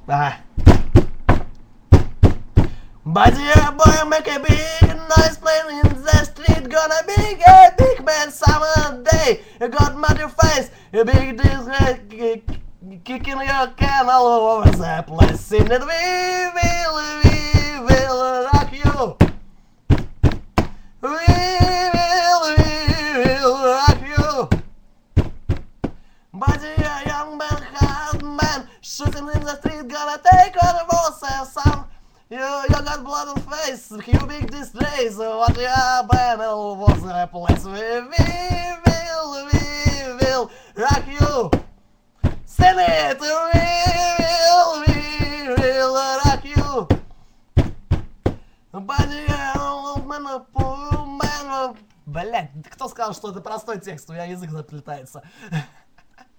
Ага. Buddy, boy, make a big noise playing in the street. Gonna be a big man summer day. You got muddy face, a big disc kicking your can all over the place. Sing it, we will rock you. We will rock you. Buddy, a young man, hard man, shooting in the street, gonna take on the walls, son. You got blood on face, you big disgrace. What your panel was a place. We will rock you. Send it, we will rock you. Buddy, old man, poor man. Блять, кто сказал, что это простой текст? У меня язык заплетается.